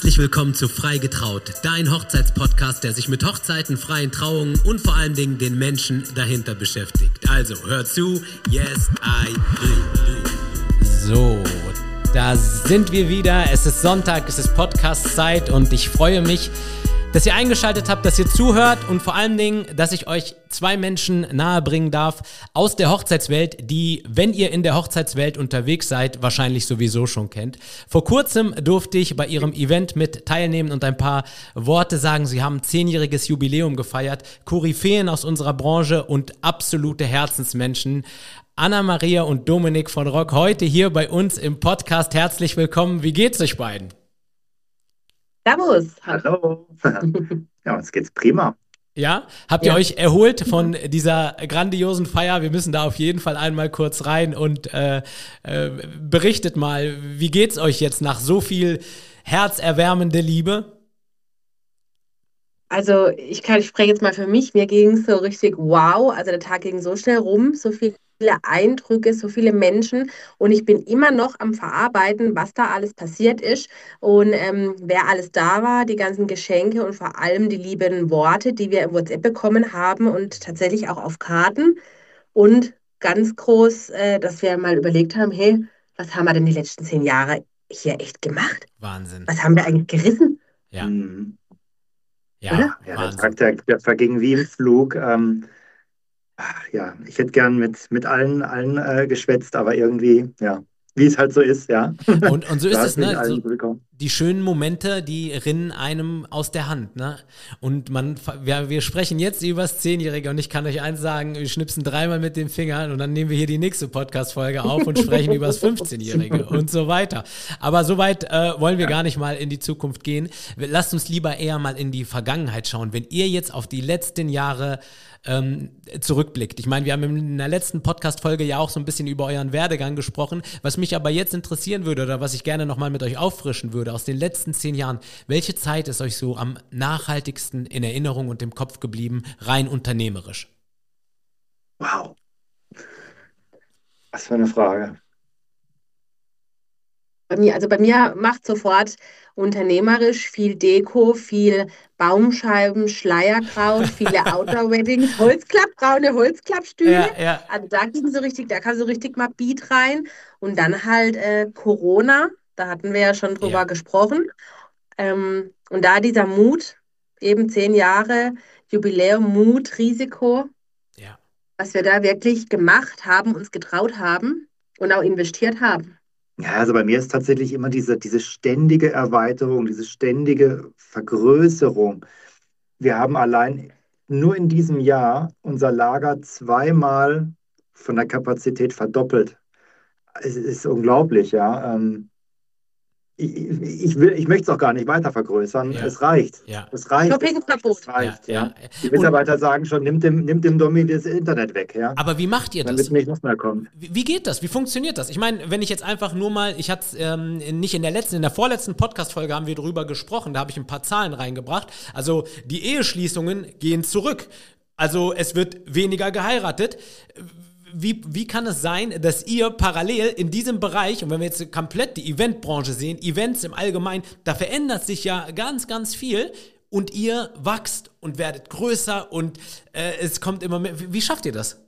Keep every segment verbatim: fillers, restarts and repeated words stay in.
Herzlich willkommen zu Freigetraut, dein Hochzeitspodcast, der sich mit Hochzeiten, freien Trauungen und vor allen Dingen den Menschen dahinter beschäftigt. Also, hör zu, yes, I do. So, da sind wir wieder. Es ist Sonntag, es ist Podcast-Zeit und ich freue mich, dass ihr eingeschaltet habt, dass ihr zuhört und vor allen Dingen, dass ich euch zwei Menschen nahebringen darf aus der Hochzeitswelt, die, wenn ihr in der Hochzeitswelt unterwegs seid, wahrscheinlich sowieso schon kennt. Vor kurzem durfte ich bei ihrem Event mit teilnehmen und ein paar Worte sagen. Sie haben zehnjähriges Jubiläum gefeiert, Koryphäen aus unserer Branche und absolute Herzensmenschen. Anna-Maria und Dominik von Rock, heute hier bei uns im Podcast. Herzlich willkommen. Wie geht's euch beiden? Servus. Hallo. Ja, uns geht's prima. Ja, habt Ja. ihr euch erholt von dieser grandiosen Feier? Wir müssen da auf jeden Fall einmal kurz rein und äh, äh, berichtet mal, wie geht's euch jetzt nach so viel herzerwärmende Liebe? Also ich kann, ich spreche jetzt mal für mich. Mir ging es so richtig wow. Also der Tag ging so schnell rum, so viele Eindrücke, so viele Menschen. Und ich bin immer noch am Verarbeiten, was da alles passiert ist und ähm, wer alles da war, die ganzen Geschenke und vor allem die lieben Worte, die wir im WhatsApp bekommen haben und tatsächlich auch auf Karten. Und ganz groß, äh, dass wir mal überlegt haben, hey, was haben wir denn die letzten zehn Jahre hier echt gemacht? Wahnsinn. Was haben wir eigentlich gerissen? Ja, Mhm. ja, Oder? Ja, der Wahnsinn. Tag, der, der verging wie im Flug. Ähm, ach, ja, ich hätte gern mit, mit allen, allen äh, geschwätzt, aber irgendwie, ja, wie es halt so ist, ja. Und, und so Du ist hast es, nicht ne? allen So, bekommen. die schönen Momente, die rinnen einem aus der Hand, ne? Und man, wir, wir sprechen jetzt über das Zehnjährige und ich kann euch eins sagen, wir schnipsen dreimal mit den Fingern und dann nehmen wir hier die nächste Podcast-Folge auf und sprechen über das fünfzehnjährige und so weiter. Aber soweit äh, wollen wir gar nicht mal in die Zukunft gehen. Lasst uns lieber eher mal in die Vergangenheit schauen. Wenn ihr jetzt auf die letzten Jahre ähm, zurückblickt. Ich meine, wir haben in der letzten Podcast-Folge ja auch so ein bisschen über euren Werdegang gesprochen. Was mich aber jetzt interessieren würde oder was ich gerne nochmal mit euch auffrischen würde, aus den letzten zehn Jahren, welche Zeit ist euch so am nachhaltigsten in Erinnerung und im Kopf geblieben, rein unternehmerisch? Wow, was für eine Frage. Bei mir, also bei mir macht sofort unternehmerisch viel Deko, viel Baumscheiben, Schleierkraut, viele Outdoor-Weddings, Holzklapp, braune Holzklappstühle. Ja, ja, Also da ging so richtig, da kam so richtig mal Beat rein. Und dann halt äh, Corona, da hatten wir ja schon drüber Ja. gesprochen. Ähm, und da dieser Mut, eben zehn Jahre, Jubiläum, Mut, Risiko, ja. was wir da wirklich gemacht haben, uns getraut haben und auch investiert haben. Ja, also bei mir ist tatsächlich immer diese, diese ständige Erweiterung, diese ständige Vergrößerung. Wir haben allein nur in diesem Jahr unser Lager zweimal von der Kapazität verdoppelt. Es ist unglaublich, ja. Ähm, ich, ich, will, ich möchte es auch gar nicht weiter vergrößern. Ja. Es reicht. Ja. Es reicht. Shoppingverbot. Es reicht, Ja, ja. ja. Die Mitarbeiter sagen schon, nimmt dem, nimmt dem Domi das Internet weg, ja. Aber wie macht ihr Dann das? wird nicht noch mehr kommen. Wie, wie geht das? Wie funktioniert das? Ich meine, wenn ich jetzt einfach nur mal, ich hatte ähm, nicht in der letzten, in der vorletzten Podcast-Folge haben wir drüber gesprochen, da habe ich ein paar Zahlen reingebracht. Also die Eheschließungen gehen zurück. Also es wird weniger geheiratet. Wie, wie kann es sein, dass ihr parallel in diesem Bereich, und wenn wir jetzt komplett die Eventbranche sehen, Events im Allgemeinen, da verändert sich ja ganz, ganz viel und ihr wachst und werdet größer und äh, es kommt immer mehr. Wie, wie schafft ihr das?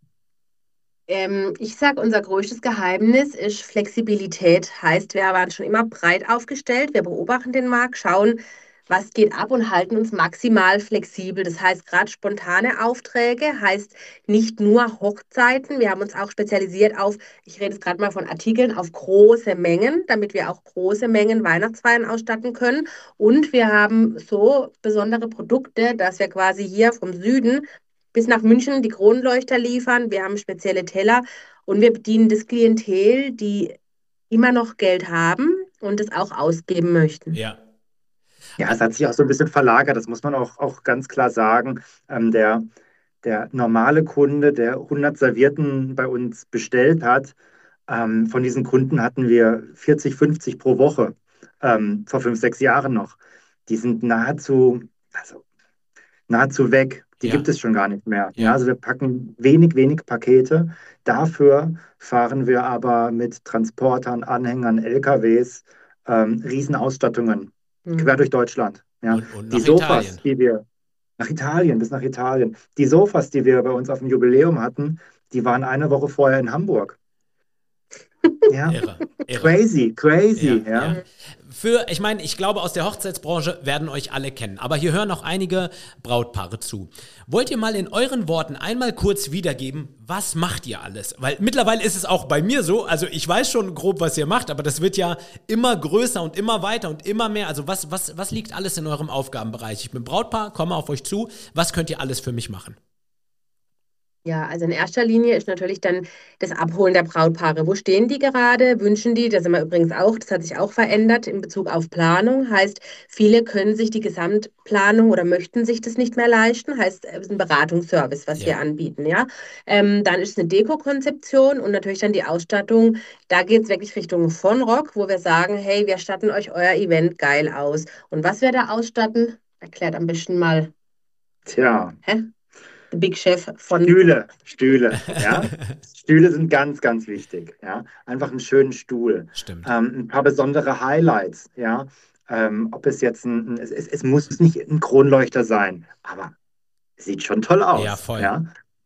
Ähm, ich sage, unser größtes Geheimnis ist Flexibilität. Heißt, wir waren schon immer breit aufgestellt. Wir beobachten den Markt, schauen, was geht ab und halten uns maximal flexibel. Das heißt, gerade spontane Aufträge heißt nicht nur Hochzeiten. Wir haben uns auch spezialisiert auf, ich rede jetzt gerade mal von Artikeln, auf große Mengen, damit wir auch große Mengen Weihnachtsfeiern ausstatten können. Und wir haben so besondere Produkte, dass wir quasi hier vom Süden bis nach München die Kronleuchter liefern. Wir haben spezielle Teller und wir bedienen das Klientel, die immer noch Geld haben und es auch ausgeben möchten. Ja. Ja, es hat sich auch so ein bisschen verlagert, das muss man auch, auch ganz klar sagen. Ähm, der, der normale Kunde, der hundert Servietten bei uns bestellt hat, ähm, von diesen Kunden hatten wir vierzig, fünfzig pro Woche, ähm, vor fünf, sechs Jahren noch. Die sind nahezu, also nahezu weg. Die Ja. gibt es schon gar nicht mehr. Ja. Ja, also wir packen wenig, wenig Pakete. Dafür fahren wir aber mit Transportern, Anhängern, L K Ws ähm, Riesenausstattungen quer durch Deutschland. Ja. Und, und Die nach Sofas, Italien. die wir, nach Italien, bis nach Italien. Die Sofas, die wir bei uns auf dem Jubiläum hatten, die waren eine Woche vorher in Hamburg. Ja, Irre, irre. crazy, crazy, Ja, ja. ja. Für, ich meine, ich glaube, aus der Hochzeitsbranche werden euch alle kennen, aber hier hören auch einige Brautpaare zu. Wollt ihr mal in euren Worten einmal kurz wiedergeben, was macht ihr alles? Weil mittlerweile ist es auch bei mir so, also ich weiß schon grob, was ihr macht, aber das wird ja immer größer und immer weiter und immer mehr. Also was, was, was liegt alles in eurem Aufgabenbereich? Ich bin Brautpaar, komme auf euch zu. Was könnt ihr alles für mich machen? Ja, also in erster Linie ist natürlich dann das Abholen der Brautpaare. Wo stehen die gerade? Wünschen die? Das sind wir übrigens auch, das hat sich auch verändert in Bezug auf Planung. Heißt, viele können sich die Gesamtplanung oder möchten sich das nicht mehr leisten. Heißt, es ist ein Beratungsservice, was Ja. wir anbieten. Ja? Ähm, dann ist es eine Dekokonzeption und natürlich dann die Ausstattung. Da geht es wirklich Richtung von Rock, wo wir sagen, hey, wir statten euch euer Event geil aus. Und was wir da ausstatten, erklärt am besten mal, Tja, hä? Der Big Chef von... Stühle, Stühle, ja. Stühle sind ganz, ganz wichtig, ja. Einfach einen schönen Stuhl. Stimmt. Ähm, ein paar besondere Highlights, ja. Ähm, ob es jetzt ein, ein es, es, es muss nicht ein Kronleuchter sein, aber es sieht schon toll aus. Ja, voll. Ja.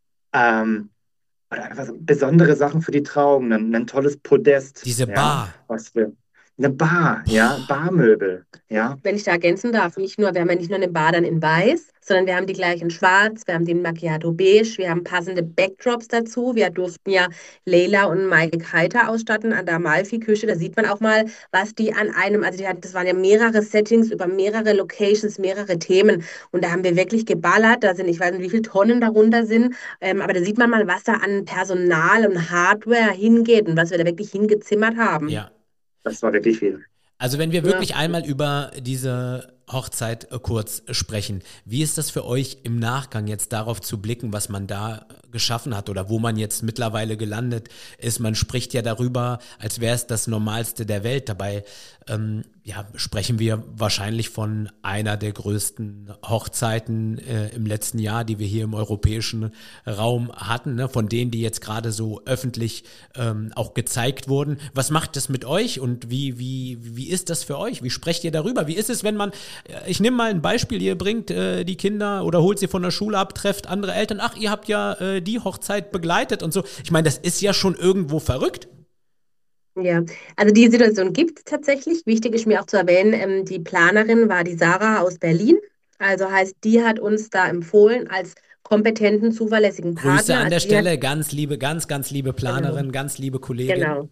Ähm, oder einfach so besondere Sachen für die Trauung, ein, ein tolles Podest. Diese ja, Bar. Was wir, eine Bar, ja, Barmöbel, ja. Wenn ich da ergänzen darf, nicht nur, wir haben ja nicht nur eine Bar dann in weiß, sondern wir haben die gleich in schwarz, wir haben den Macchiato beige, wir haben passende Backdrops dazu. Wir durften ja Leila und Mike Heiter ausstatten an der Amalfi-Küche. Da sieht man auch mal, was die an einem, also die hatten, das waren ja mehrere Settings über mehrere Locations, mehrere Themen. Und da haben wir wirklich geballert. Da sind, ich weiß nicht, wie viele Tonnen darunter sind, ähm, aber da sieht man mal, was da an Personal und Hardware hingeht und was wir da wirklich hingezimmert haben. Ja. Das war wirklich viel. Also wenn wir Ja. wirklich einmal über diese Hochzeit äh, kurz sprechen, wie ist das für euch im Nachgang jetzt darauf zu blicken, was man da geschaffen hat oder wo man jetzt mittlerweile gelandet ist? Man spricht ja darüber, als wäre es das Normalste der Welt. Dabei ähm, ja, sprechen wir wahrscheinlich von einer der größten Hochzeiten äh, im letzten Jahr, die wir hier im europäischen Raum hatten, ne? Von denen, die jetzt gerade so öffentlich ähm, auch gezeigt wurden. Was macht das mit euch und wie, wie, wie ist das für euch? Wie sprecht ihr darüber? Wie ist es, wenn man, ich nehme mal ein Beispiel, ihr bringt äh, die Kinder oder holt sie von der Schule ab, trefft andere Eltern, ach, ihr habt ja äh, die Hochzeit begleitet und so. Ich meine, das ist ja schon irgendwo verrückt. Ja, also die Situation gibt es tatsächlich. Wichtig ist mir auch zu erwähnen, ähm, die Planerin war die Sarah aus Berlin. Also heißt, die hat uns da empfohlen als kompetenten, zuverlässigen Partner. Grüße an der Also die hat- Stelle, ganz liebe, ganz, ganz liebe Planerin, ganz liebe Kollegin. Genau.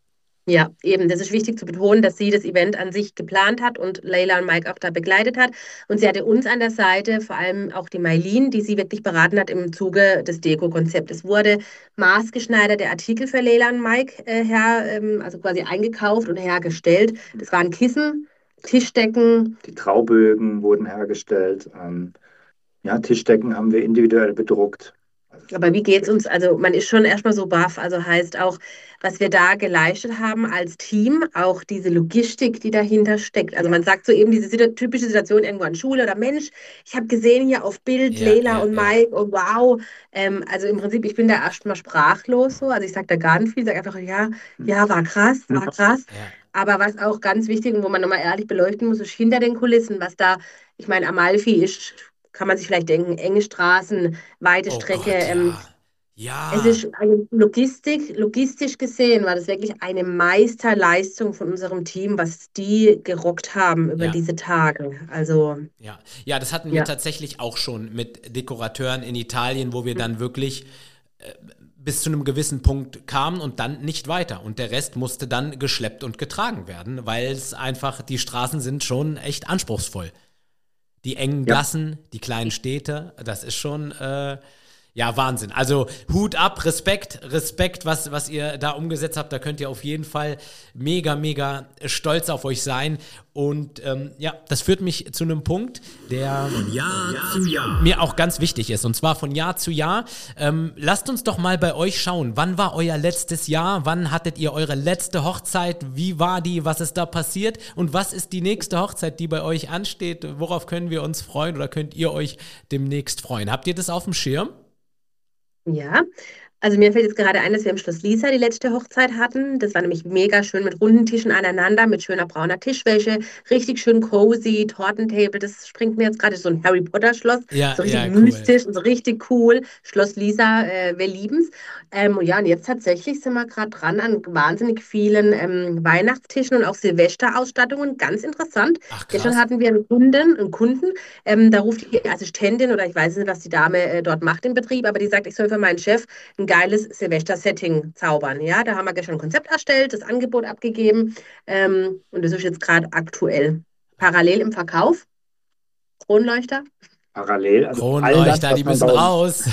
Ja, eben, das ist wichtig zu betonen, dass sie das Event an sich geplant hat und Leila und Mike auch da begleitet hat. Und sie hatte uns an der Seite, vor allem auch die Mailin, die sie wirklich beraten hat im Zuge des Deko-Konzepts. Es wurde maßgeschneiderte Artikel für Leila und Mike äh, her, ähm, also quasi eingekauft und hergestellt. Das waren Kissen, Tischdecken. Die Traubögen wurden hergestellt. Ähm, ja, Tischdecken haben wir individuell bedruckt. Aber wie geht's uns? Also man ist schon erstmal so baff. Also heißt auch, was wir da geleistet haben als Team, auch diese Logistik, die dahinter steckt. Also man sagt so eben diese situ- typische Situation irgendwo an Schule oder Mensch, ich habe gesehen hier auf Bild Ja, Leila ja, und ja. Mike, oh wow. Ähm, also im Prinzip, ich bin da erstmal sprachlos so. Also ich sage da gar nicht viel, ich sage einfach, ja, ja, war krass, war krass. Ja. Aber was auch ganz wichtig und wo man nochmal ehrlich beleuchten muss, ist hinter den Kulissen, was da, ich meine, Amalfi ist, kann man sich vielleicht denken, enge Straßen, weite Oh Strecke. Gott, ähm, ja. Es Ja. ist eine Logistik, logistisch gesehen war das wirklich eine Meisterleistung von unserem Team, was die gerockt haben über Ja. diese Tage. Also Ja, ja, das hatten wir Ja. tatsächlich auch schon mit Dekorateuren in Italien, wo wir dann wirklich äh, bis zu einem gewissen Punkt kamen und dann nicht weiter. Und der Rest musste dann geschleppt und getragen werden, weil es einfach, die Straßen sind schon echt anspruchsvoll. Die engen Ja. Gassen, die kleinen Städte, das ist schon, äh, ja, Wahnsinn. Also Hut ab, Respekt, Respekt, was, was ihr da umgesetzt habt. Da könnt ihr auf jeden Fall mega, mega stolz auf euch sein. Und ähm, ja, das führt mich zu einem Punkt, der Jahr zu Jahr. mir auch ganz wichtig ist. Und zwar von Jahr zu Jahr. Ähm, lasst uns doch mal bei euch schauen. Wann war euer letztes Jahr? Wann hattet ihr eure letzte Hochzeit? Wie war die? Was ist da passiert? Und was ist die nächste Hochzeit, die bei euch ansteht? Worauf können wir uns freuen oder könnt ihr euch demnächst freuen? Habt ihr das auf dem Schirm? ja, Also mir fällt jetzt gerade ein, dass wir im Schloss Lisa die letzte Hochzeit hatten. Das war nämlich mega schön mit runden Tischen aneinander, mit schöner brauner Tischwäsche, richtig schön cozy, Tortentable. Das springt mir jetzt gerade so ein Harry Potter Schloss, Ja, so richtig ja, cool. mystisch und so richtig cool. Schloss Lisa, äh, wir lieben's. Ähm, ja, und jetzt tatsächlich sind wir gerade dran an wahnsinnig vielen ähm, Weihnachtstischen und auch Silvesterausstattungen. Ganz interessant. Ach, Gestern krass. hatten wir einen Kunden, einen Kunden, ähm, da ruft die Assistentin oder ich weiß nicht, was die Dame äh, dort macht im Betrieb, aber die sagt, ich soll für meinen Chef ein geiles Silvester-Setting zaubern. Ja, da haben wir gestern ein Konzept erstellt, das Angebot abgegeben ähm, und das ist jetzt gerade aktuell. Parallel im Verkauf, Kronleuchter. Parallel, also all das, Kronleuchter, die was man müssen bei uns, raus.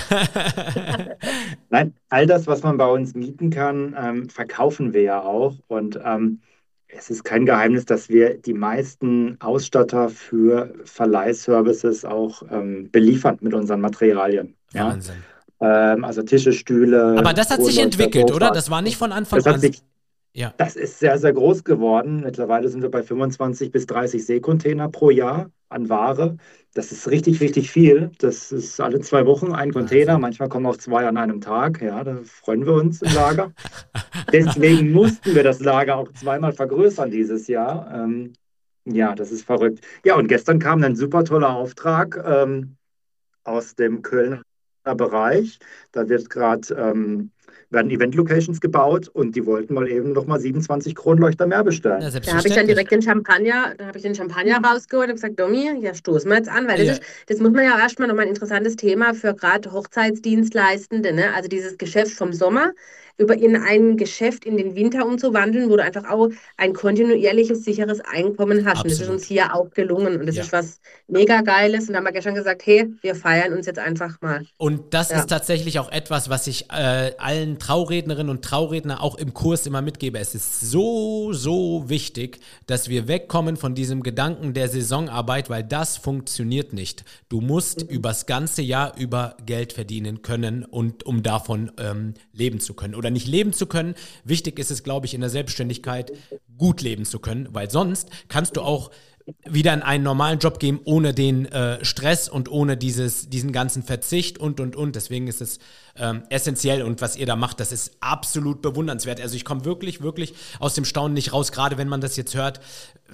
nein, all das, was man bei uns mieten kann, ähm, verkaufen wir ja auch. Und ähm, es ist kein Geheimnis, dass wir die meisten Ausstatter für Verleihservices auch ähm, beliefern mit unseren Materialien. Ja? Wahnsinn. Ähm, also Tische, Aber Stühle, das hat sich Kronleuchter, entwickelt, oder? Sofas. Das war nicht von Anfang Das hat an. sich Ja, Das ist sehr, sehr groß geworden. Mittlerweile sind wir bei fünfundzwanzig bis dreißig Seekontainer pro Jahr an Ware. Das ist richtig, richtig viel. Das ist alle zwei Wochen ein Container. Wahnsinn. Manchmal kommen auch zwei an einem Tag. Ja, da freuen wir uns im Lager. Deswegen mussten wir das Lager auch zweimal vergrößern dieses Jahr. Ähm, ja, das ist verrückt. Ja, und gestern kam ein super toller Auftrag ähm, aus dem Kölner Bereich. Da wird gerade ähm, werden Event-Locations gebaut und die wollten mal eben noch mal siebenundzwanzig Kronleuchter mehr Na, bestellen. Da habe ich dann selbstverständlich. direkt den Champagner, da habe ich den Champagner rausgeholt und gesagt, Domi, ja, stoßen wir jetzt an, weil das Ja, ist, das muss man ja auch erstmal nochmal ein interessantes Thema für gerade Hochzeitsdienstleistende, ne? Also dieses Geschäft vom Sommer über in ein Geschäft in den Winter umzuwandeln, wo du einfach auch ein kontinuierliches, sicheres Einkommen hast. Und das ist uns absolut. hier auch gelungen. Und das Ja. ist was mega Geiles. Und da haben wir gestern gesagt, hey, wir feiern uns jetzt einfach mal. Und das Ja. ist tatsächlich auch etwas, was ich äh, allen Traurednerinnen und Trauredner auch im Kurs immer mitgebe. Es ist so, so wichtig, dass wir wegkommen von diesem Gedanken der Saisonarbeit, weil das funktioniert nicht. Du musst übers ganze Jahr über Geld verdienen können und um davon ähm, leben zu können. Oder nicht leben zu können. Wichtig ist es, glaube ich, in der Selbstständigkeit gut leben zu können, weil sonst kannst du auch wieder in einen normalen Job gehen, ohne den äh, Stress und ohne dieses, diesen ganzen Verzicht und, und, und. Deswegen ist es ähm, essentiell und was ihr da macht, das ist absolut bewundernswert. Also ich komme wirklich, wirklich aus dem Staunen nicht raus, gerade wenn man das jetzt hört,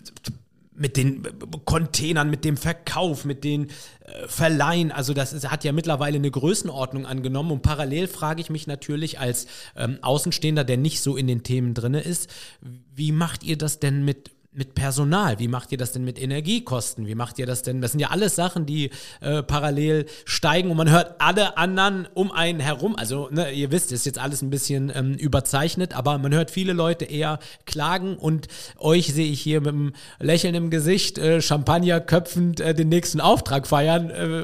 mit den Containern, mit dem Verkauf, mit den äh, Verleihen. Also das ist, hat ja mittlerweile eine Größenordnung angenommen und parallel frage ich mich natürlich als ähm, Außenstehender, der nicht so in den Themen drin ist, wie macht ihr das denn mit mit Personal? Wie macht ihr das denn mit Energiekosten? Wie macht ihr das denn? Das sind ja alles Sachen, die äh, parallel steigen und man hört alle anderen um einen herum. Also, ne, ihr wisst, ist jetzt alles ein bisschen ähm, überzeichnet, aber man hört viele Leute eher klagen und euch sehe ich hier mit einem Lächeln im Gesicht, äh, Champagner köpfend äh, den nächsten Auftrag feiern. Äh,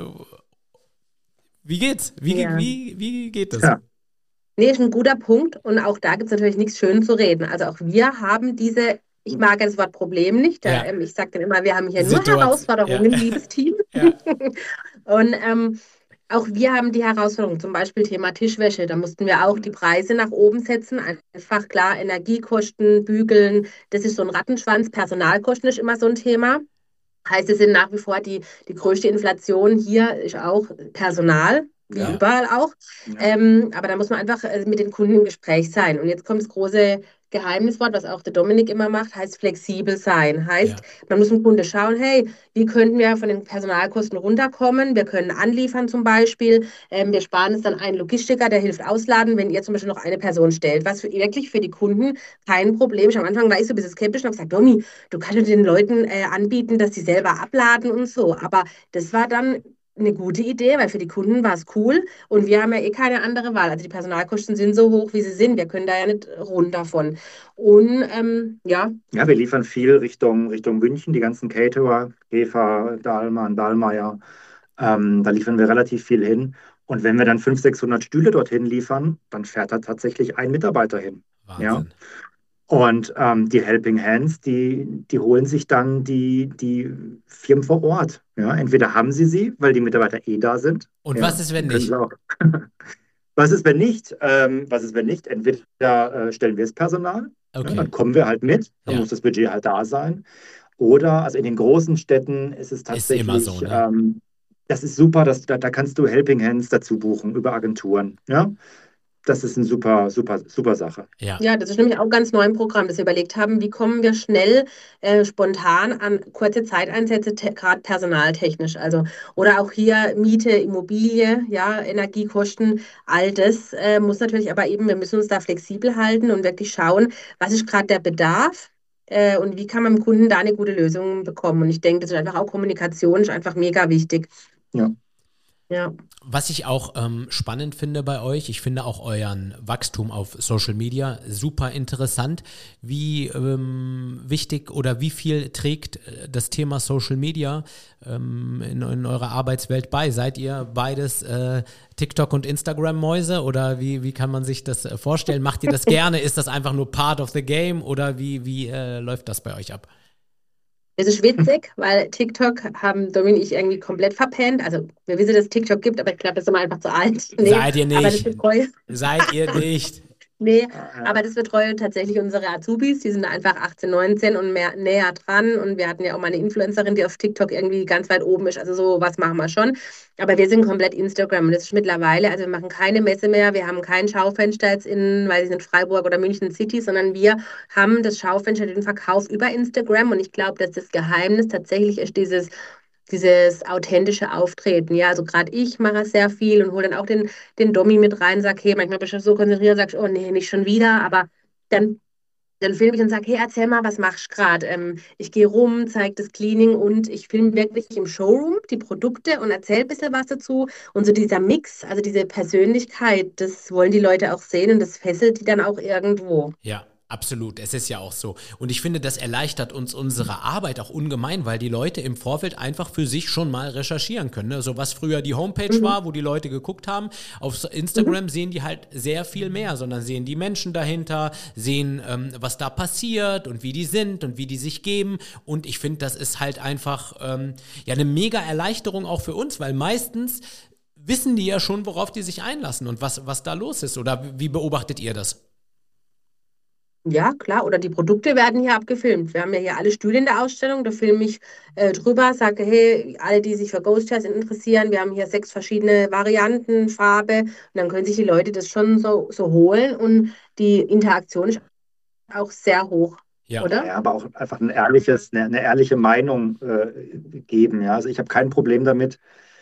wie geht's? Wie, Ja. wie, wie geht das? Ja. Nee, ist ein guter Punkt. Und auch da gibt es natürlich nichts schön zu reden. Also auch wir haben diese, ich mag ja das Wort Problem nicht. Da, Ja. ähm, ich sage dann immer, wir haben hier nur Situation, Herausforderungen, ja. liebes Team. Ja. Und ähm, auch wir haben die Herausforderung, zum Beispiel Thema Tischwäsche. Da mussten wir auch die Preise nach oben setzen. Einfach klar, Energiekosten, Bügeln, das ist so ein Rattenschwanz. Personalkosten ist immer so ein Thema. Heißt, es sind nach wie vor die, die größte Inflation hier ist auch Personal, wie Ja. überall auch. Ja. Ähm, aber da muss man einfach äh, mit den Kunden im Gespräch sein. Und jetzt kommt das große Geheimniswort, was auch der Dominik immer macht, heißt flexibel sein. Heißt, Ja. man muss dem Kunde schauen, hey, wie könnten wir von den Personalkosten runterkommen? Wir können anliefern zum Beispiel. Ähm, wir sparen es dann einen Logistiker, der hilft ausladen, wenn ihr zum Beispiel noch eine Person stellt. Was für, wirklich für die Kunden kein Problem ist. Am Anfang war ich so ein bisschen skeptisch und habe gesagt, Domi, du kannst ja den Leuten äh, anbieten, dass sie selber abladen und so. Aber das war dann eine gute Idee, weil für die Kunden war es cool und wir haben ja eh keine andere Wahl. Also die Personalkosten sind so hoch, wie sie sind. Wir können da ja nicht runter davon. Und ähm, ja, Ja, wir liefern viel Richtung, Richtung München, die ganzen Caterer, Käfer, Dahlmann, Dahlmeier. Ähm, da liefern wir relativ viel hin. Und wenn wir dann fünfhundert, sechshundert Stühle dorthin liefern, dann fährt da tatsächlich ein Mitarbeiter hin. Ja. Wahnsinn. Und ähm, die Helping Hands, die, die holen sich dann die, die Firmen vor Ort. Ja. Entweder haben sie sie, weil die Mitarbeiter eh da sind. Und Ja, was ist, wenn können nicht? sie auch. Was ist, wenn nicht? Ähm, was ist, wenn nicht? Entweder äh, stellen wir das Personal, ja, Okay. dann kommen wir halt mit, dann Ja. muss das Budget halt da sein. Oder, also in den großen Städten ist es Ist immer tatsächlich, so, ne? ähm, das ist super, dass, da, da kannst du Helping Hands dazu buchen über Agenturen. Ja? das ist eine super, super, super Sache. Ja. Ja, das ist nämlich auch ganz neu im Programm, dass wir überlegt haben, wie kommen wir schnell, äh, spontan an kurze Zeiteinsätze, te- gerade personaltechnisch. Also, oder auch hier Miete, Immobilie, ja, Energiekosten, all das äh, muss natürlich aber eben, wir müssen uns da flexibel halten und wirklich schauen, was ist gerade der Bedarf, äh, und wie kann man dem Kunden da eine gute Lösung bekommen. Und ich denke, das ist einfach auch Kommunikation, ist einfach mega wichtig. Ja. Ja. Was ich auch ähm, spannend finde bei euch, ich finde auch euren Wachstum auf Social Media super interessant. Wie ähm, wichtig oder wie viel trägt äh, das Thema Social Media ähm, in, in eurer Arbeitswelt bei? Seid ihr beides äh, TikTok- und Instagram-Mäuse oder wie, wie kann man sich das äh, vorstellen? Macht ihr das gerne? Ist das einfach nur part of the game oder wie, wie äh, läuft das bei euch ab? Es ist witzig, weil TikTok haben Domin und ich irgendwie komplett verpennt. Also wir wissen, dass es TikTok gibt, aber ich glaube, das sind wir einfach zu alt. Nee, Seid ihr aber das nicht. betreue, Seid ihr nicht. nee, Ja. aber das betreue tatsächlich unsere Azubis. Die sind einfach achtzehn, neunzehn und mehr näher dran. Und wir hatten ja auch mal eine Influencerin, die auf TikTok irgendwie ganz weit oben ist. Also so was machen wir schon. Aber wir sind komplett Instagram. Und das ist mittlerweile, also wir machen keine Messe mehr. Wir haben kein Schaufenster jetzt in, weiß ich nicht, Freiburg oder München City, sondern wir haben das Schaufenster, den Verkauf über Instagram. Und ich glaube, dass das Geheimnis tatsächlich ist dieses, dieses authentische Auftreten. Ja, also gerade ich mache sehr viel und hole dann auch den, den Dommi mit rein, sage, hey, manchmal bist du so konzentriert, sagst, oh nee, nicht schon wieder, aber dann dann filme ich und sage, hey, erzähl mal, was machst du gerade? Ähm, ich gehe rum, zeige das Cleaning und ich filme wirklich im Showroom die Produkte und erzähle ein bisschen was dazu. Und so dieser Mix, also diese Persönlichkeit, das wollen die Leute auch sehen und das fesselt die dann auch irgendwo. Ja, absolut. Es ist ja auch so. Und ich finde, das erleichtert uns unsere Arbeit auch ungemein, weil die Leute im Vorfeld einfach für sich schon mal recherchieren können. Ne? So was früher die Homepage Mhm. war, wo die Leute geguckt haben. Auf Mhm. Instagram sehen die halt sehr viel mehr, sondern sehen die Menschen dahinter, sehen, ähm, was da passiert und wie die sind und wie die sich geben. Und ich finde, das ist halt einfach ähm, ja eine mega Erleichterung auch für uns, weil meistens wissen die ja schon, worauf die sich einlassen und was, was da los ist. Oder wie beobachtet ihr das? Ja, klar. Oder die Produkte werden hier abgefilmt. Wir haben ja hier alle Stühle in der Ausstellung. Da filme ich äh, drüber, sage, hey, alle, die sich für Ghost Chairs interessieren, wir haben hier sechs verschiedene Varianten, Farbe. Und dann können sich die Leute das schon so, so holen. Und die Interaktion ist auch sehr hoch, Ja. Ja, oder? ja, aber auch einfach ein ehrliches, eine, eine ehrliche Meinung äh, geben. Ja. Also ich habe kein Problem damit,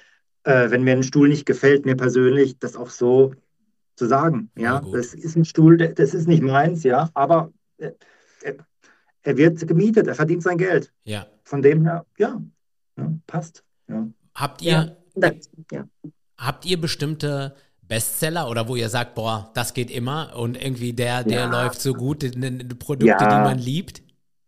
äh, wenn mir ein Stuhl nicht gefällt, mir persönlich, das auch so zu sagen. Voll Ja, gut. das ist ein Stuhl, der- das ist nicht meins, ja, aber äh, er, er wird gemietet, er verdient sein Geld. Ja. Von dem her, ja, ja passt. Ja. Habt Ja. ihr, Und dann, ja. habt ihr bestimmte Bestseller oder wo ihr sagt, boah, das geht immer und irgendwie der, der Ja, läuft so gut, ne- ne- Produkte, die man ja, liebt?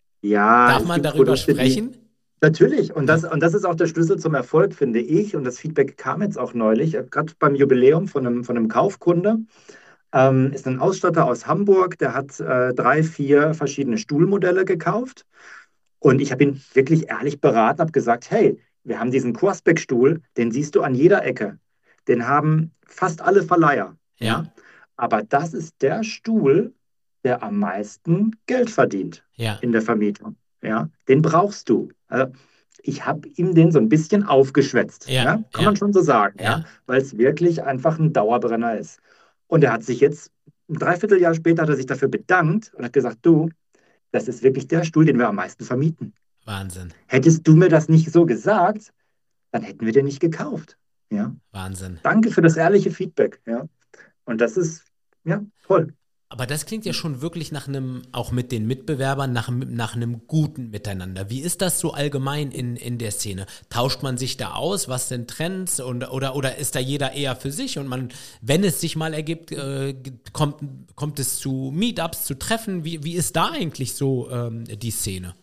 ja, Darf es man gibt darüber Produkte, die sprechen? natürlich, und das, und das ist auch der Schlüssel zum Erfolg, finde ich. Und das Feedback kam jetzt auch neulich, äh, gerade beim Jubiläum von einem, von einem Kaufkunde. Ähm, ist ein Ausstatter aus Hamburg, der hat äh, drei, vier verschiedene Stuhlmodelle gekauft. Und ich habe ihn wirklich ehrlich beraten, habe gesagt, hey, wir haben diesen Corsbeck-Stuhl, den siehst du an jeder Ecke. Den haben fast alle Verleiher. Ja, Ja? Aber das ist der Stuhl, der am meisten Geld verdient ja, in der Vermietung. Ja? Den brauchst du. Also, ich habe ihm den so ein bisschen aufgeschwätzt. ja, Ja? Kann ja, man schon so sagen, ja? ja. Weil es wirklich einfach ein Dauerbrenner ist. Und er hat sich jetzt, ein Dreivierteljahr später, hat er sich dafür bedankt und hat gesagt, du, das ist wirklich der Stuhl, den wir am meisten vermieten. Wahnsinn, Hättest du mir das nicht so gesagt, dann hätten wir den nicht gekauft. Ja? Wahnsinn. Danke für das ehrliche Feedback. Ja? Und das ist, ja, toll. Aber das klingt ja schon wirklich nach einem, auch mit den Mitbewerbern, nach, einem- nach einem guten Miteinander. Wie ist das so allgemein in, in der Szene? Tauscht man sich da aus? Was sind Trends? Und, oder, oder ist da jeder eher für sich? Und man, wenn es sich mal ergibt, äh, kommt, kommt es zu Meetups, zu Treffen? Wie, wie ist da eigentlich so ähm, die Szene?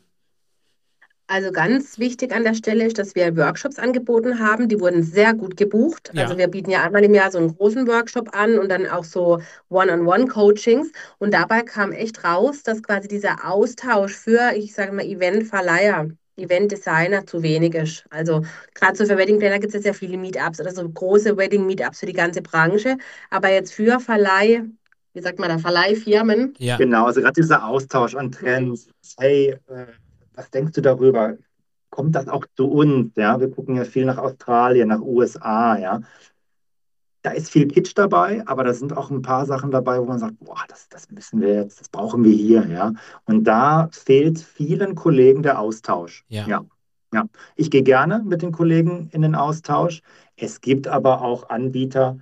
Also ganz wichtig an der Stelle ist, dass wir Workshops angeboten haben. Die wurden sehr gut gebucht. Also Ja, wir bieten ja einmal im Jahr so einen großen Workshop an und dann auch so One-on-One-Coachings. Und dabei kam echt raus, dass quasi dieser Austausch für, ich sage mal, Eventverleiher, Eventdesigner zu wenig ist. Also gerade so für Weddingplaner gibt es jetzt ja viele Meetups oder so große Wedding-Meetups für die ganze Branche. Aber jetzt für Verleih, wie sagt man da, Verleihfirmen. ja. Genau, also gerade dieser Austausch an Trends. Hey, äh, was denkst du darüber? Kommt das auch zu uns? Ja, wir gucken ja viel nach Australien, nach U S A, ja. Da ist viel Kitsch dabei, aber da sind auch ein paar Sachen dabei, wo man sagt, boah, das, das müssen wir jetzt, das brauchen wir hier, ja. Und da fehlt vielen Kollegen der Austausch. Ja. Ja, ja. Ich gehe gerne mit den Kollegen in den Austausch. Es gibt aber auch Anbieter,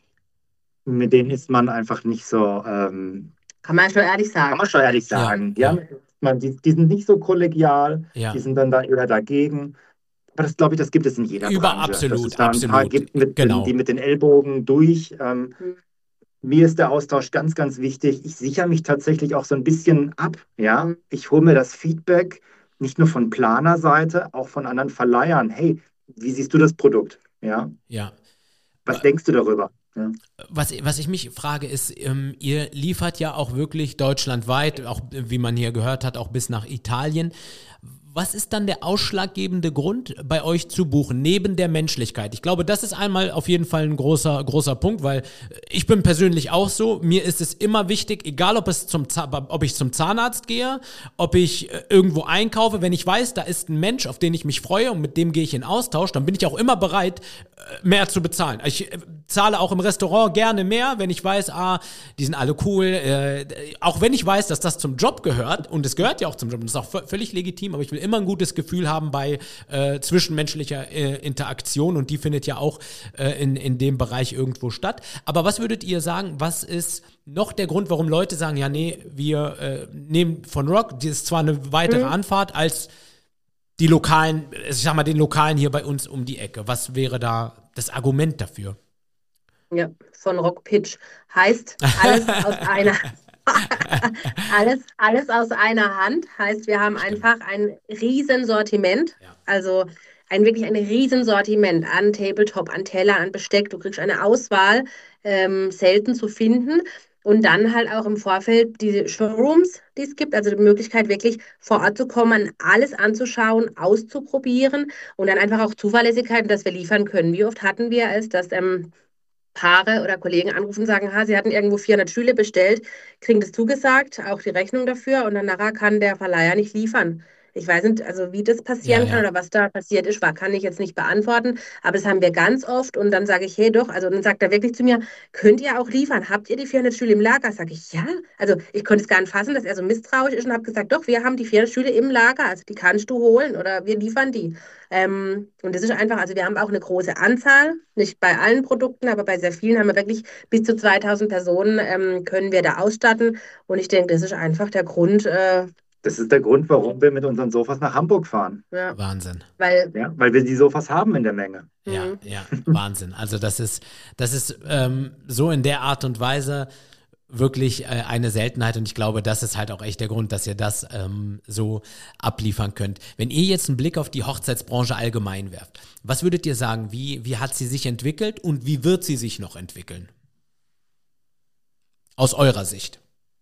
mit denen ist man einfach nicht so, ähm, Kann man schon ehrlich kann sagen. man schon ehrlich Ja, sagen. ja, Ja, man, die, die sind nicht so kollegial, ja. die sind dann da eher dagegen. Aber das glaube ich, das gibt es in jeder Über Branche, dass es absolut, da ein paar absolut. gibt, mit den, die Genau. mit den Ellbogen durch. Ähm, Hm. mir ist der Austausch ganz, ganz wichtig. Ich sichere mich tatsächlich auch so ein bisschen ab. Ja, Hm. ich hole mir das Feedback nicht nur von Planerseite, auch von anderen Verleihern. Hey, wie siehst du das Produkt? Ja, Ja. was denkst du darüber? Ja. Was, was ich mich frage, ist, ähm, ihr liefert ja auch wirklich deutschlandweit, auch wie man hier gehört hat, auch bis nach Italien. Was ist dann der ausschlaggebende Grund, bei euch zu buchen, neben der Menschlichkeit? Ich glaube, das ist einmal auf jeden Fall ein großer, großer Punkt, weil ich bin persönlich auch so, mir ist es immer wichtig, egal ob, es zum, ob ich zum Zahnarzt gehe, ob ich irgendwo einkaufe, wenn ich weiß, da ist ein Mensch, auf den ich mich freue und mit dem gehe ich in Austausch, dann bin ich auch immer bereit, mehr zu bezahlen. Ich zahle auch im Restaurant gerne mehr, wenn ich weiß, ah, die sind alle cool, äh, auch wenn ich weiß, dass das zum Job gehört, und es gehört ja auch zum Job, und das ist auch völlig legitim, aber ich will immer ein gutes Gefühl haben bei äh, zwischenmenschlicher äh, Interaktion, und die findet ja auch äh, in, in dem Bereich irgendwo statt. Aber was würdet ihr sagen, was ist noch der Grund, warum Leute sagen, ja nee, wir äh, nehmen von Rock, das ist zwar eine weitere Mhm. Anfahrt als die lokalen, ich sag mal den lokalen hier bei uns um die Ecke. Was wäre da das Argument dafür? Ja, von Rock Pitch. Heißt alles aus einer alles, alles aus einer Hand. Heißt, wir haben Stimmt. einfach ein Riesensortiment. Ja. Also ein wirklich ein Riesensortiment an Tabletop, an Teller, an Besteck. Du kriegst eine Auswahl, ähm, selten zu finden. Und dann halt auch im Vorfeld diese Showrooms, die es gibt, also die Möglichkeit, wirklich vor Ort zu kommen, alles anzuschauen, auszuprobieren und dann einfach auch Zuverlässigkeit, dass wir liefern können. Wie oft hatten wir es, dass ähm, Paare oder Kollegen anrufen und sagen, ha, sie hatten irgendwo vierhundert Stühle bestellt, kriegen das zugesagt, auch die Rechnung dafür, und dann nachher kann der Verleiher nicht liefern. Ich weiß nicht, also wie das Ja, passieren kann ja. oder was da passiert ist, war, kann ich jetzt nicht beantworten, aber das haben wir ganz oft, und dann sage ich, hey doch, also dann sagt er wirklich zu mir, könnt ihr auch liefern? Habt ihr die vierhundert Stühle im Lager? Sage ich, ja. Also ich konnte es gar nicht fassen, dass er so misstrauisch ist, und habe gesagt, doch, wir haben die vierhundert Stühle im Lager, also die kannst du holen oder wir liefern die. Ähm, und das ist einfach, also wir haben auch eine große Anzahl, nicht bei allen Produkten, aber bei sehr vielen haben wir wirklich bis zu zweitausend Personen, ähm, können wir da ausstatten. Und ich denke, das ist einfach der Grund, äh, Das ist der Grund, warum wir mit unseren Sofas nach Hamburg fahren. ja, Wahnsinn. weil, Ja, weil wir die Sofas haben in der Menge. Ja, hm, ja, Wahnsinn. Also das ist, das ist ähm, so in der Art und Weise wirklich äh, eine Seltenheit, und ich glaube, das ist halt auch echt der Grund, dass ihr das ähm, so abliefern könnt. Wenn ihr jetzt einen Blick auf die Hochzeitsbranche allgemein werft, was würdet ihr sagen, wie, wie hat sie sich entwickelt und wie wird sie sich noch entwickeln? Aus eurer Sicht.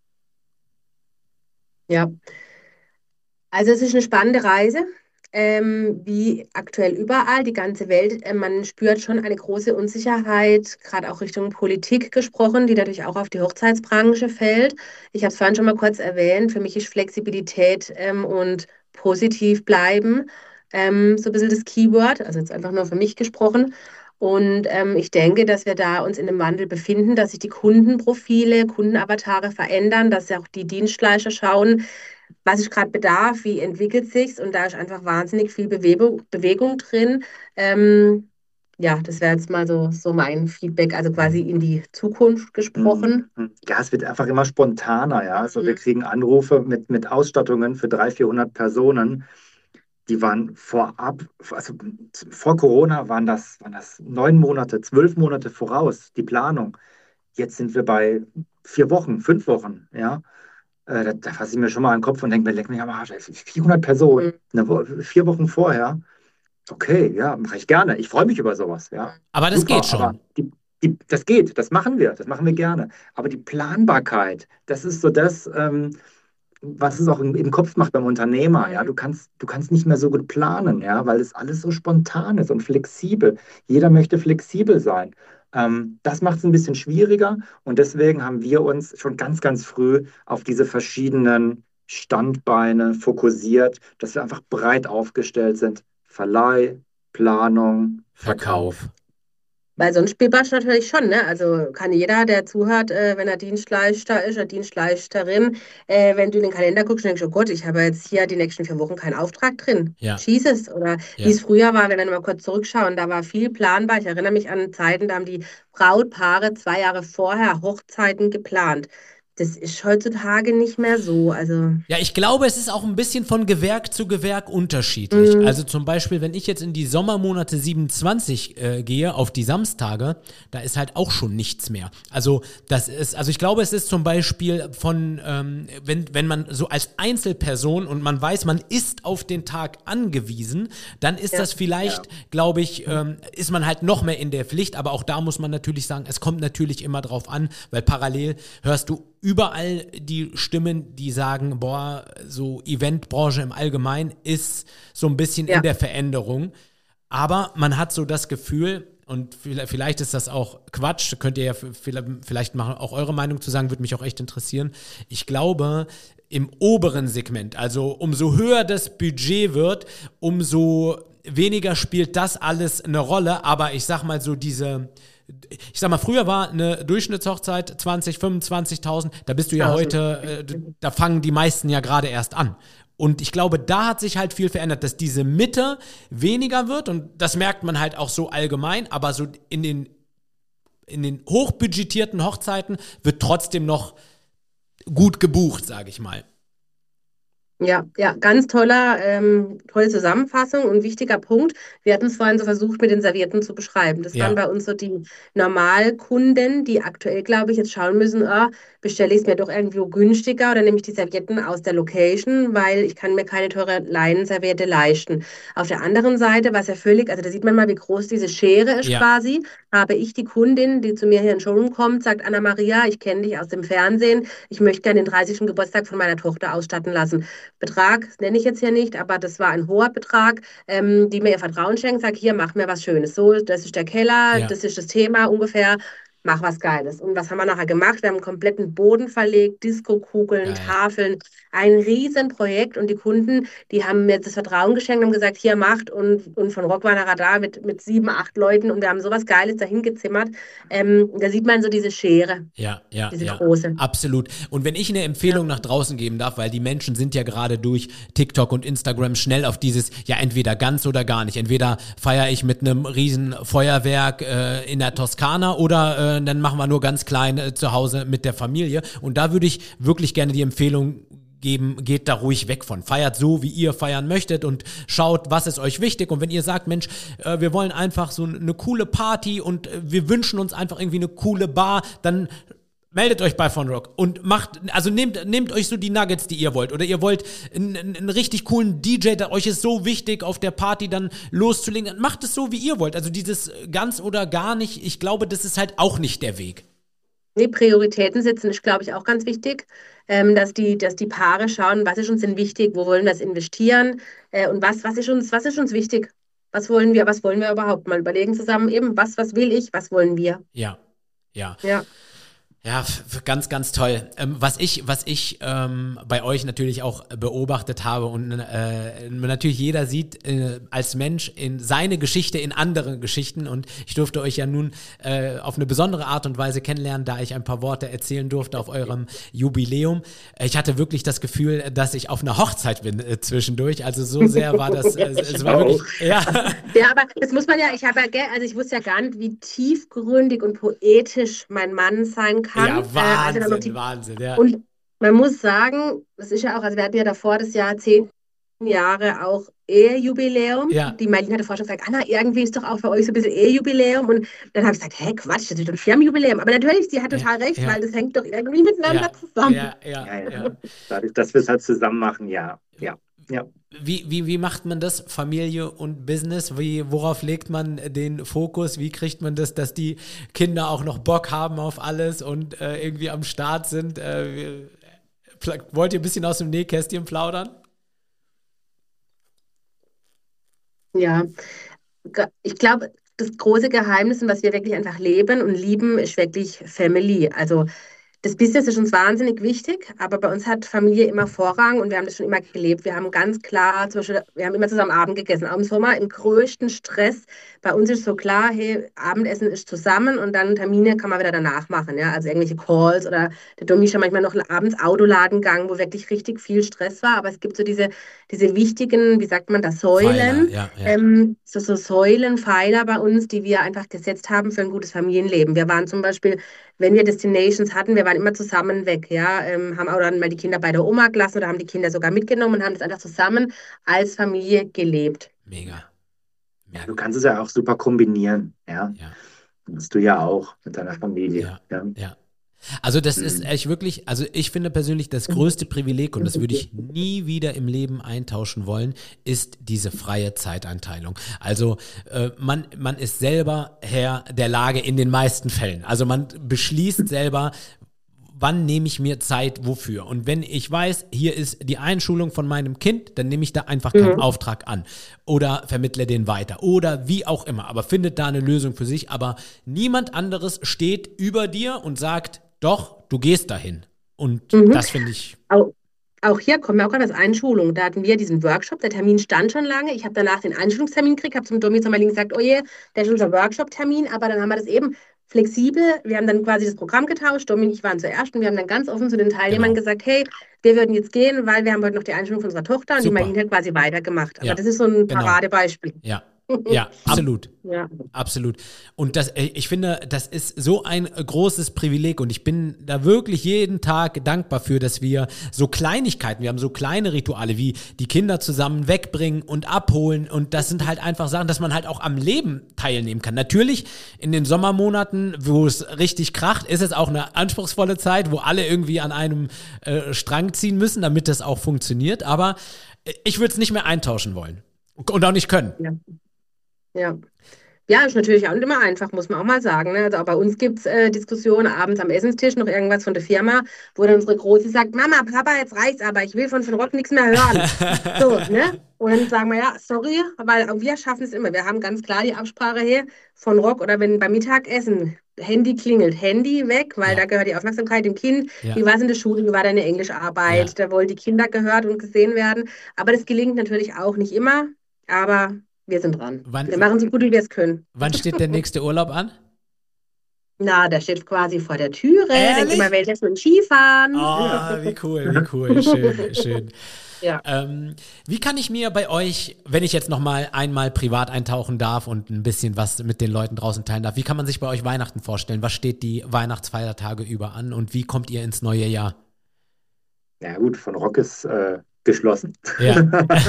ja. Also es ist eine spannende Reise, ähm, wie aktuell überall, die ganze Welt. Äh, man spürt schon eine große Unsicherheit, gerade auch Richtung Politik gesprochen, die natürlich auch auf die Hochzeitsbranche fällt. Ich habe es vorhin schon mal kurz erwähnt, für mich ist Flexibilität ähm, und positiv bleiben ähm, so ein bisschen das Keyword, also jetzt einfach nur für mich gesprochen. Und ähm, ich denke, dass wir da uns in einem Wandel befinden, dass sich die Kundenprofile, Kundenavatare verändern, dass ja auch die Dienstleister schauen, was ist gerade Bedarf, wie entwickelt sich's, und da ist einfach wahnsinnig viel Bewegung, Bewegung drin. Ähm, ja, das wäre jetzt mal so, so mein Feedback, also quasi in die Zukunft gesprochen. Mhm. Ja, es wird einfach immer spontaner, ja. Also wir Mhm. kriegen Anrufe mit, mit Ausstattungen für dreihundert, vierhundert Personen. Die waren vorab, also vor Corona waren das, waren das neun Monate, zwölf Monate voraus, die Planung. Jetzt sind wir bei vier Wochen, fünf Wochen, ja. Äh, da, da fasse ich mir schon mal an den Kopf und denke mir, leck mich am Arsch, ey, vierhundert Personen, Mhm. eine Wo vier Wochen vorher. Okay, ja, mache ich gerne. Ich freue mich über sowas, ja. Aber das Super, geht aber schon. die, die, das geht, das machen wir, das machen wir gerne. Aber die Planbarkeit, das ist so das, ähm, was es auch im, im Kopf macht beim Unternehmer, ja. Mhm. Du kannst, du kannst nicht mehr so gut planen, ja, weil es alles so spontan ist und flexibel. Jeder möchte flexibel sein. Ähm, das macht es ein bisschen schwieriger, und deswegen haben wir uns schon ganz, ganz früh auf diese verschiedenen Standbeine fokussiert, dass wir einfach breit aufgestellt sind. Verleih, Planung, Verkauf. Verkauf. Weil sonst spielerst du natürlich schon, ne? Also kann jeder, der zuhört, äh, wenn er Dienstleister ist oder Dienstleisterin, äh, wenn du in den Kalender guckst und denkst, oh Gott, ich habe jetzt hier die nächsten vier Wochen keinen Auftrag drin. Ja, Jesus. Oder wie ja. es früher war, wenn wir mal kurz zurückschauen, da war viel planbar. Ich erinnere mich an Zeiten, da haben die Brautpaare zwei Jahre vorher Hochzeiten geplant. Das ist heutzutage nicht mehr so. Also, Ja, ich glaube, es ist auch ein bisschen von Gewerk zu Gewerk unterschiedlich. mm, Also zum Beispiel, wenn ich jetzt in die Sommermonate siebenundzwanzig äh, gehe, auf die Samstage, da ist halt auch schon nichts mehr. Also das ist, also ich glaube, es ist zum Beispiel von, ähm, wenn, wenn man so als Einzelperson und man weiß, man ist auf den Tag angewiesen, dann ist ja, das vielleicht, glaube ich, ähm, ist man halt noch mehr in der Pflicht, aber auch da muss man natürlich sagen, es kommt natürlich immer drauf an, weil parallel hörst du überall die Stimmen, die sagen, boah, so Eventbranche im Allgemeinen ist so ein bisschen in ja. der Veränderung. Aber man hat so das Gefühl, und vielleicht ist das auch Quatsch, könnt ihr ja vielleicht machen, auch eure Meinung zu sagen, würde mich auch echt interessieren. Ich glaube, im oberen Segment, also umso höher das Budget wird, umso weniger spielt das alles eine Rolle. Aber ich sag mal so diese... Ich sag mal, früher war eine Durchschnittshochzeit zwanzig, fünfundzwanzigtausend, da bist du ja Tausend. heute, äh, da fangen die meisten ja gerade erst an. Und ich glaube, da hat sich halt viel verändert, dass diese Mitte weniger wird und das merkt man halt auch so allgemein, aber so in den, in den hochbudgetierten Hochzeiten wird trotzdem noch gut gebucht, sage ich mal. Ja, ja, ganz toller, ähm, tolle Zusammenfassung und wichtiger Punkt. Wir hatten es vorhin so versucht, mit den Servietten zu beschreiben. Das waren Ja, bei uns so die Normalkunden, die aktuell, glaube ich, jetzt schauen müssen, ah, bestelle ich es mir doch irgendwo günstiger oder nehme ich die Servietten aus der Location, weil ich kann mir keine teure Leinenserviette leisten. Auf der anderen Seite, was ja völlig, also da sieht man mal, wie groß diese Schere ist ja, quasi, habe ich die Kundin, die zu mir hier in den Showroom kommt, sagt, Anna-Maria, ich kenne dich aus dem Fernsehen, ich möchte gerne den dreißigsten Geburtstag von meiner Tochter ausstatten lassen. Betrag nenne ich jetzt hier nicht, aber das war ein hoher Betrag, ähm, die mir ihr Vertrauen schenkt, sagt, hier, mach mir was Schönes. So, das ist der Keller, ja, das ist das Thema ungefähr, mach was Geiles. Und was haben wir nachher gemacht? Wir haben einen kompletten Boden verlegt, Diskokugeln, geil. Tafeln, ein Riesenprojekt und die Kunden, die haben mir das Vertrauen geschenkt und haben gesagt, hier macht und, und von Rock war nachher da mit, mit sieben, acht Leuten und wir haben sowas Geiles dahin gezimmert. Ähm, da sieht man so diese Schere, Ja, ja, diese ja, große. absolut. Und wenn ich eine Ja, Empfehlung nach draußen geben darf, weil die Menschen sind ja gerade durch TikTok und Instagram schnell auf dieses, ja entweder ganz oder gar nicht. Entweder feiere ich mit einem riesen Feuerwerk äh, in der Toskana oder äh, dann machen wir nur ganz klein äh, zu Hause mit der Familie. Und da würde ich wirklich gerne die Empfehlung geben, geht da ruhig weg von. Feiert so, wie ihr feiern möchtet und schaut, was ist euch wichtig. Und wenn ihr sagt, Mensch, äh, wir wollen einfach so eine coole Party und äh, wir wünschen uns einfach irgendwie eine coole Bar, dann meldet euch bei Von Rock und macht, also nehmt, nehmt euch so die Nuggets, die ihr wollt. Oder ihr wollt einen, einen richtig coolen D J, der euch ist so wichtig, auf der Party dann loszulegen. Macht es so, wie ihr wollt. Also dieses ganz oder gar nicht, ich glaube, das ist halt auch nicht der Weg. nee, Prioritäten setzen ist, glaube ich, auch ganz wichtig, ähm, dass die, dass die Paare schauen, was ist uns denn wichtig, wo wollen wir es investieren äh, und was, was ist uns, was ist uns wichtig? Was wollen wir, was wollen wir überhaupt? Mal überlegen zusammen eben, was, was will ich, was wollen wir? Ja, ja. Ja. Ja, f- ganz, ganz toll. Ähm, was ich, was ich ähm, bei euch natürlich auch beobachtet habe und äh, natürlich jeder sieht äh, als Mensch in seine Geschichte in andere Geschichten und ich durfte euch ja nun äh, auf eine besondere Art und Weise kennenlernen, da ich ein paar Worte erzählen durfte auf eurem Jubiläum. Äh, Ich hatte wirklich das Gefühl, dass ich auf einer Hochzeit bin äh, zwischendurch. Also so sehr war das, äh, es war wirklich, ja, Ja, aber das muss man ja, ich habe ja, gell, also ich wusste ja gar nicht, wie tiefgründig und poetisch mein Mann sein kann. ja, Äh, als er dann noch Wahnsinn, die, Wahnsinn, ja, und man muss sagen, das ist ja auch, also wir hatten ja davor das Jahr zehn Jahre auch Ehejubiläum. ja, Die Marlene hatte vorher schon gesagt, Anna, irgendwie ist doch auch für euch so ein bisschen Ehejubiläum. Und dann habe ich gesagt, hä, Quatsch, das ist doch ein Firmenjubiläum. Aber natürlich, sie hat ja, total recht, ja, weil das hängt doch irgendwie miteinander ja, zusammen. ja, ja, Ja, ja. ja. Dadurch, dass wir es halt zusammen machen, ja. Ja, ja. Wie, wie, wie macht man das, Familie und Business? Wie, worauf legt man den Fokus? Wie kriegt man das, dass die Kinder auch noch Bock haben auf alles und äh, irgendwie am Start sind? Äh, wie- pla- wollt ihr ein bisschen aus dem Nähkästchen plaudern? Ja, Ge- ich glaube, das große Geheimnis, und was wir wirklich einfach leben und lieben, ist wirklich Family. Also das Business ist uns wahnsinnig wichtig, aber bei uns hat Familie immer Vorrang und wir haben das schon immer gelebt. Wir haben ganz klar, zum Beispiel, wir haben immer zusammen Abend gegessen, auch im Sommer im größten Stress. Bei uns ist so klar, hey, Abendessen ist zusammen und dann Termine kann man wieder danach machen, ja, also irgendwelche Calls oder der Domi ist ja manchmal noch abends Autoladen gegangen, wo wirklich richtig viel Stress war, aber es gibt so diese, diese wichtigen, wie sagt man da, Säulen, Pfeiler, ja, ja. ähm, so, so Säulen, Pfeiler bei uns, die wir einfach gesetzt haben für ein gutes Familienleben. Wir waren zum Beispiel, wenn wir Destinations hatten, wir waren immer zusammen weg, ja, ähm, haben auch dann mal die Kinder bei der Oma gelassen oder haben die Kinder sogar mitgenommen und haben das einfach zusammen als Familie gelebt. Mega. Ja, du kannst es ja auch super kombinieren, ja. Ja. Das machst du ja auch mit deiner Familie. Ja, Ja. ja. Also das Mhm. ist echt wirklich, also ich finde persönlich das größte Privileg und das würde ich nie wieder im Leben eintauschen wollen, ist diese freie Zeiteinteilung. Also äh, man, man ist selber Herr der Lage in den meisten Fällen. Also man beschließt selber, wann nehme ich mir Zeit, wofür? Und wenn ich weiß, hier ist die Einschulung von meinem Kind, dann nehme ich da einfach keinen Mhm. Auftrag an oder vermittle den weiter oder wie auch immer. Aber findet da eine Lösung für sich. Aber niemand anderes steht über dir und sagt, doch, du gehst dahin. Und Mhm. das finde ich, Auch, auch hier kommen wir auch gerade aus Einschulung. Da hatten wir diesen Workshop, der Termin stand schon lange. Ich habe danach den Einschulungstermin gekriegt, habe zum Domi zum Beispiel gesagt, oh je, der ist unser Workshop-Termin, aber dann haben wir das eben flexibel, wir haben dann quasi das Programm getauscht, Domi und ich waren zuerst und wir haben dann ganz offen zu den Teilnehmern genau. gesagt, hey, wir würden jetzt gehen, weil wir haben heute noch die Einschulung von unserer Tochter und die Super. Marlene hat quasi weitergemacht. Aber Ja, das ist so ein genau. Paradebeispiel. Ja, ja, absolut. Ja. Absolut. Und das, äh, ich finde, das ist so ein großes Privileg und ich bin da wirklich jeden Tag dankbar für, dass wir so Kleinigkeiten, wir haben so kleine Rituale wie die Kinder zusammen wegbringen und abholen und das sind halt einfach Sachen, dass man halt auch am Leben teilnehmen kann. Natürlich in den Sommermonaten, wo es richtig kracht, ist es auch eine anspruchsvolle Zeit, wo alle irgendwie an einem äh, Strang ziehen müssen, damit das auch funktioniert, aber ich würde es nicht mehr eintauschen wollen und auch nicht können. Ja. Ja. Ja, ist natürlich auch nicht immer einfach, muss man auch mal sagen. Ne? Also auch bei uns gibt es äh, Diskussionen abends am Essenstisch, noch irgendwas von der Firma, wo dann unsere Große sagt, Mama, Papa, jetzt reicht's aber, ich will von von Rock nichts mehr hören. So, ne? Und dann sagen wir, ja, sorry, weil auch wir schaffen es immer. Wir haben ganz klar die Absprache hier von Rock oder wenn beim Mittagessen Handy klingelt, Handy weg, weil Ja. da gehört die Aufmerksamkeit dem Kind. Ja. Wie war es in der Schule, wie war deine Englischarbeit? Ja. Da wollen die Kinder gehört und gesehen werden. Aber das gelingt natürlich auch nicht immer, aber wir sind dran. Wann- Wir machen so gut, wie wir es können. Wann steht der nächste Urlaub an? Na, der steht quasi vor der Türe. Ehrlich? Denkt immer, welches mit dem Skifahren. Oh, wie cool, wie cool, schön, schön. Ja. Ähm, wie kann ich mir bei euch, wenn ich jetzt noch mal einmal privat eintauchen darf und ein bisschen was mit den Leuten draußen teilen darf, wie kann man sich bei euch Weihnachten vorstellen? Was steht die Weihnachtsfeiertage über an und wie kommt ihr ins neue Jahr? Ja gut, von Rock ist äh, geschlossen. Ja.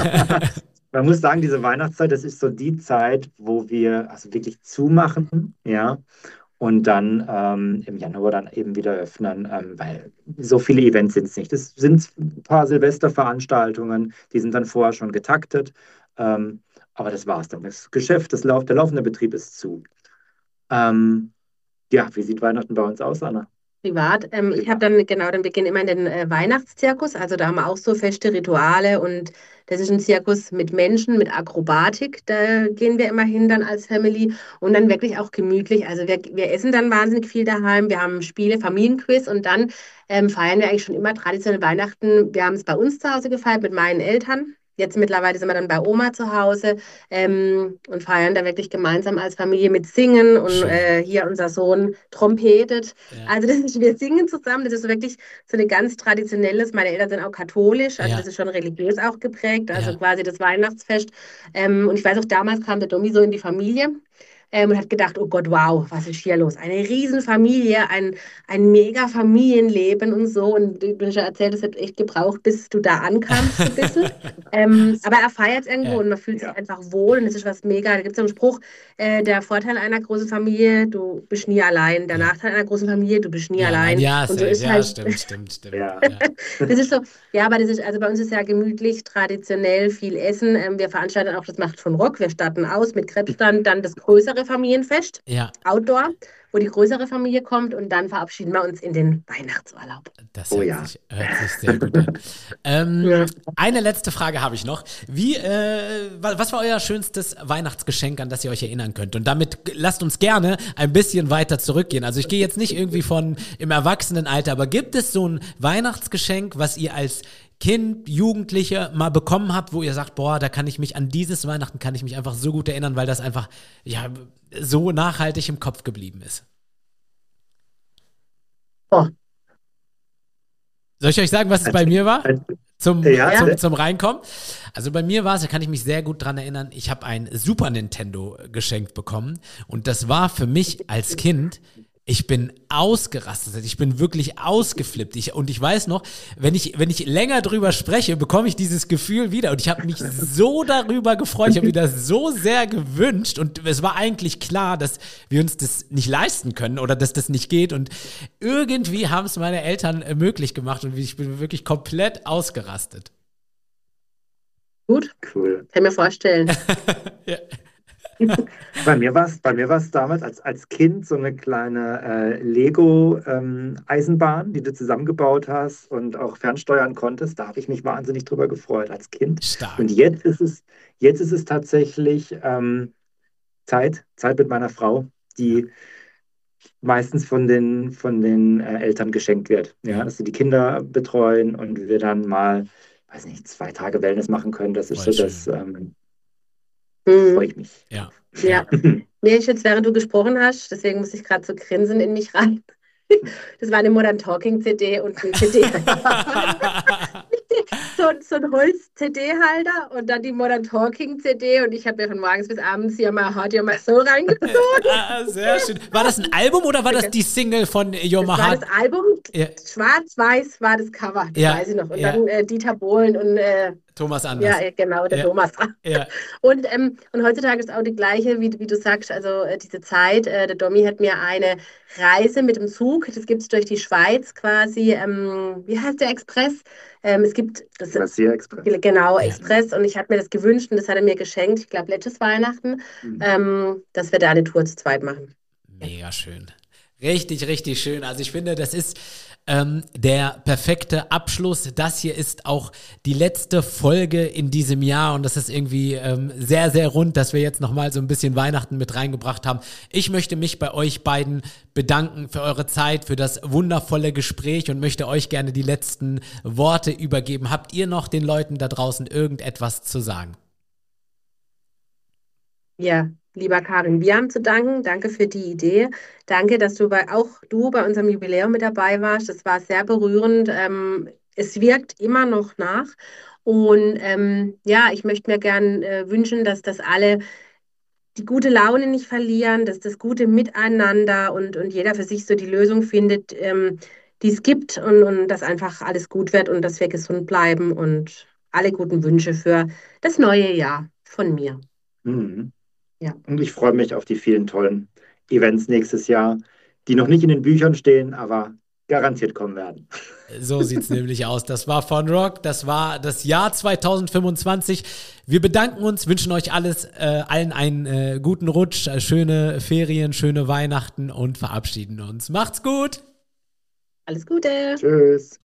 Man muss sagen, diese Weihnachtszeit, das ist so die Zeit, wo wir also wirklich zumachen, ja, und dann ähm, im Januar dann eben wieder öffnen, ähm, weil so viele Events sind es nicht. Es sind ein paar Silvesterveranstaltungen, die sind dann vorher schon getaktet, ähm, aber das war's dann. Das Geschäft, das Lauf, der laufende Betrieb ist zu. Ähm, ja, wie sieht Weihnachten bei uns aus, Anna? Privat. Ähm, ich habe dann, genau, dann beginnt immer in den äh, Weihnachtszirkus. Also da haben wir auch so feste Rituale und das ist ein Zirkus mit Menschen, mit Akrobatik. Da gehen wir immer hin dann als Family und dann wirklich auch gemütlich. Also wir, wir essen dann wahnsinnig viel daheim. Wir haben Spiele, Familienquiz und dann ähm, feiern wir eigentlich schon immer traditionell Weihnachten. Wir haben es bei uns zu Hause gefeiert mit meinen Eltern. Jetzt mittlerweile sind wir dann bei Oma zu Hause ähm, und feiern da wirklich gemeinsam als Familie mit Singen und Schön. äh, hier unser Sohn trompetet. Ja. Also das ist, wir singen zusammen, das ist so wirklich so eine ganz traditionelles, meine Eltern sind auch katholisch, also Ja. das ist schon religiös auch geprägt, also Ja. quasi das Weihnachtsfest. Ähm, und ich weiß auch, damals kam der Domi so in die Familie ähm, und hat gedacht, oh Gott, wow, was ist hier los? Eine Riesenfamilie, ein, ein mega Familienleben und so. Und du hast ja erzählt, es hat echt gebraucht, bis du da ankamst ein bisschen. ähm, aber er feiert irgendwo Ja. und man fühlt sich Ja. einfach wohl und es ist was mega. Da gibt es so einen Spruch, äh, der Vorteil einer großen Familie, du bist nie allein. Der Ja. Nachteil einer großen Familie, du bist nie Ja, allein. ja, und so safe. ist ja, halt, stimmt, stimmt, stimmt. Ja. Ja. das ist so, ja, aber das ist, also bei uns ist ja gemütlich, traditionell viel Essen. Ähm, wir veranstalten auch das Macht von Rock. Wir starten aus mit Krebsstand, dann das größere Familienfest, Ja. Outdoor, wo die größere Familie kommt und dann verabschieden wir uns in den Weihnachtsurlaub. Das Oh hört, ja. sich, hört sich sehr gut an. ähm, Ja. Eine letzte Frage habe ich noch. Wie, äh, wa- was war euer schönstes Weihnachtsgeschenk, an das ihr euch erinnern könnt? Und damit g- lasst uns gerne ein bisschen weiter zurückgehen. Also ich gehe jetzt nicht irgendwie von im Erwachsenenalter, aber gibt es so ein Weihnachtsgeschenk, was ihr als Kind, Jugendliche mal bekommen habt, wo ihr sagt, boah, da kann ich mich an dieses Weihnachten kann ich mich einfach so gut erinnern, weil das einfach ja so nachhaltig im Kopf geblieben ist. Oh, Soll ich euch sagen, was es bei mir war? Zum, Ja, zum, ja. zum Reinkommen. Also bei mir war es, da kann ich mich sehr gut dran erinnern, ich habe ein Super Nintendo geschenkt bekommen und das war für mich als Kind, ich bin ausgerastet, ich bin wirklich ausgeflippt. Ich, und ich weiß noch, wenn ich, wenn ich länger drüber spreche, bekomme ich dieses Gefühl wieder. Und ich habe mich so darüber gefreut, ich habe mir das so sehr gewünscht. Und es war eigentlich klar, dass wir uns das nicht leisten können oder dass das nicht geht. Und irgendwie haben es meine Eltern äh, möglich gemacht und ich bin wirklich komplett ausgerastet. gut, Cool. kann ich mir vorstellen. Ja. Bei mir war es bei mir war's damals als, als Kind so eine kleine äh, Lego-Eisenbahn, die du zusammengebaut hast und auch fernsteuern konntest. Da habe ich mich wahnsinnig drüber gefreut als Kind. Stark. Und jetzt ist es, jetzt ist es tatsächlich ähm, Zeit, Zeit mit meiner Frau, die meistens von den, von den äh, Eltern geschenkt wird. Ja, dass sie die Kinder betreuen und wir dann mal, weiß nicht, zwei Tage Wellness machen können. Das ist Voll so das, ähm, Mhm. freue ich mich. Ja. Ja. Nee, ich jetzt, während du gesprochen hast, deswegen muss ich gerade so grinsen in mich rein. Das war eine Modern Talking C D und ein C D. so, so ein Holz-C D-Halter und dann die Modern Talking C D und ich habe mir von morgens bis abends hier mal Hard Your My Soul reingezogen. Ah, sehr schön. War das ein Album oder war das die Single von Your Das war Heart? das Album, Ja. schwarz-weiß war das Cover, das Ja, weiß ich noch. Und ja. dann äh, Dieter Bohlen und äh, Thomas Anders. ja, äh, genau, der Ja. Thomas. Ja. Und, ähm, und heutzutage ist auch die gleiche, wie, wie du sagst, also äh, diese Zeit. Äh, der Domi hat mir eine Reise mit dem Zug, das gibt es durch die Schweiz quasi, ähm, wie heißt der Express? Ähm, es gibt das Glacier Express. genau Ja. Express und ich habe mir das gewünscht und das hat er mir geschenkt, ich glaube letztes Weihnachten, Mhm. ähm, dass wir da eine Tour zu zweit machen. Mega schön. Richtig, richtig schön. Also ich finde, das ist ähm, der perfekte Abschluss. Das hier ist auch die letzte Folge in diesem Jahr und das ist irgendwie ähm, sehr, sehr rund, dass wir jetzt nochmal so ein bisschen Weihnachten mit reingebracht haben. Ich möchte mich bei euch beiden bedanken für eure Zeit, für das wundervolle Gespräch und möchte euch gerne die letzten Worte übergeben. Habt ihr noch den Leuten da draußen irgendetwas zu sagen? Ja, lieber Karin, wir haben zu danken. Danke für die Idee. Danke, dass du bei, auch du bei unserem Jubiläum mit dabei warst. Das war sehr berührend. Ähm, es wirkt immer noch nach. Und ähm, ja, ich möchte mir gern äh, wünschen, dass das alle die gute Laune nicht verlieren, dass das gute Miteinander und, und jeder für sich so die Lösung findet, ähm, die es gibt und, und dass einfach alles gut wird und dass wir gesund bleiben und alle guten Wünsche für das neue Jahr von mir. Mhm. Ja. Und ich freue mich auf die vielen tollen Events nächstes Jahr, die noch nicht in den Büchern stehen, aber garantiert kommen werden. So sieht's nämlich aus. Das war Von Rock, das war das Jahr zwanzig fünfundzwanzig. Wir bedanken uns, wünschen euch alles, äh, allen einen äh, guten Rutsch, äh, schöne Ferien, schöne Weihnachten und verabschieden uns. Macht's gut! Alles Gute! Tschüss.